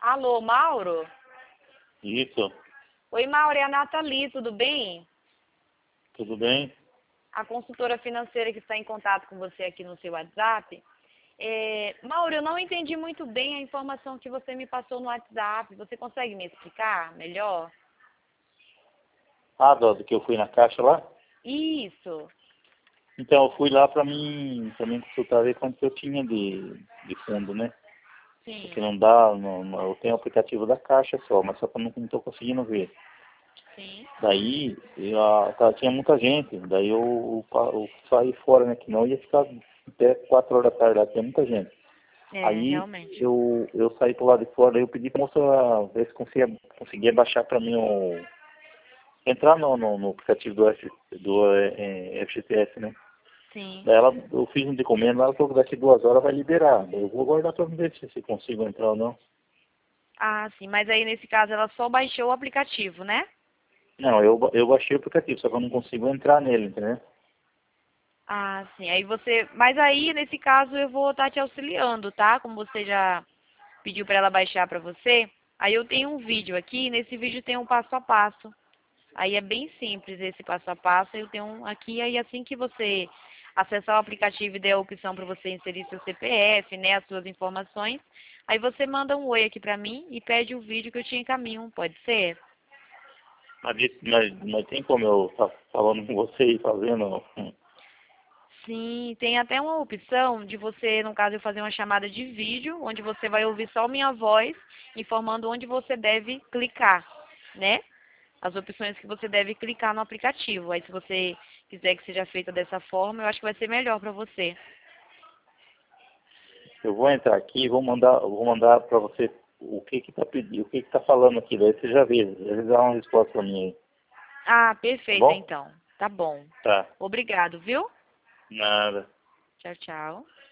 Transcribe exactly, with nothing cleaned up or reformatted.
Alô, Mauro? Isso, Oi, Mauro, é a Nathalie, tudo bem? tudo bem? A consultora financeira que está em contato com você aqui no seu WhatsApp. É, Mauro, eu não entendi muito bem a informação que você me passou no WhatsApp. Você consegue me explicar melhor? Ah, Dose, que eu fui na caixa lá? Isso. Então, eu fui lá para mim, para mim consultar ver quanto eu tinha de, de fundo, né? Porque Sim, não dá, não, não- eu tenho o aplicativo da caixa só, mas só que eu não estou conseguindo ver. sim. Daí, eu, ah, tá, tinha muita gente, daí eu, eu, pa- eu saí fora, né? Que não ia ficar até quatro horas da tarde lá, tinha muita gente. É, Aí realmente. eu, eu saí pro lado de fora, daí eu pedi pra moça ver se conseguia, conseguia baixar para mim o. Entrar no, no, no aplicativo do, F, do é, F G T S, né? Sim. Daí ela, eu fiz um documento, ela falou que daqui duas horas vai liberar. Daí eu vou aguardar para ver se, se consigo entrar ou não. Ah, sim. Mas aí, nesse caso, ela só baixou o aplicativo, né? Não, eu, ba- eu baixei o aplicativo, só que eu não consigo entrar nele, entendeu? Ah, sim. Aí você... Mas aí, nesse caso, eu vou estar te auxiliando, tá? Como você já pediu para ela baixar para você. Aí eu tenho um vídeo aqui. Nesse vídeo tem um passo a passo. Aí é bem simples esse passo a passo. Eu tenho um aqui, aí assim que você acessar o aplicativo e der a opção para você inserir seu C P F, né, as suas informações, aí você manda um oi aqui para mim e pede o vídeo que eu te encaminho, pode ser? Mas, isso- mas, mas tem como eu estar falando com você e fazendo. hum, Sim, tem até uma opção de você, no caso, eu fazer uma chamada de vídeo, onde você vai ouvir só minha voz, informando onde você deve clicar, né? As opções que você deve clicar no aplicativo. Aí, se você quiser que seja feita dessa forma, eu acho que vai ser melhor para você. Eu vou entrar aqui e vou mandar, eu vou mandar para você o que que tá pedindo, o que que tá falando aqui, daí você já vê, já dá uma resposta para mim aí, Ah, tá perfeito, bom? então. Tá bom. Tá, Obrigado, viu? nada. Tchau, tchau.